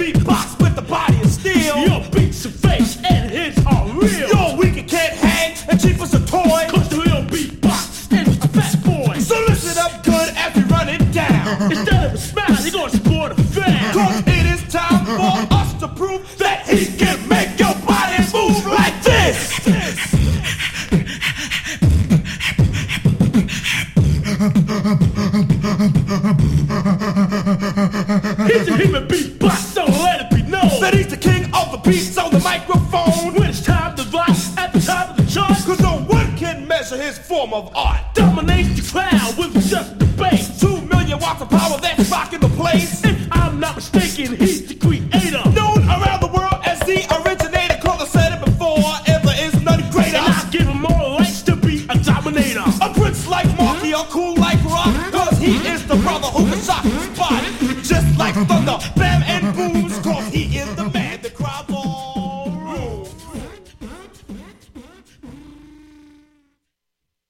beatbox with the body of steel. Your beats are fake and his are real. You're weak and can't hang and cheap as a toy. Cause the real beatbox is a fat boy. So listen up good as we run it down. Instead of a smile, you're gonna support a fan. Cause it is time for us to prove that he can make your body move like this. He's a human beatbox, so let it be known That he's the king of the beats on the microphone. when it's time to rock at the top of the chart. Cause no one can measure his form of art. Dominate the crowd with just the bass. 2 million watts of power that's rocking the place. If I'm not mistaken, he's the creator. Known around the world as the originator. Cause I said it before, and there is none greater. And I give him more rights to be a dominator. A prince like Marky or cool like Rock. Cause he is the brother who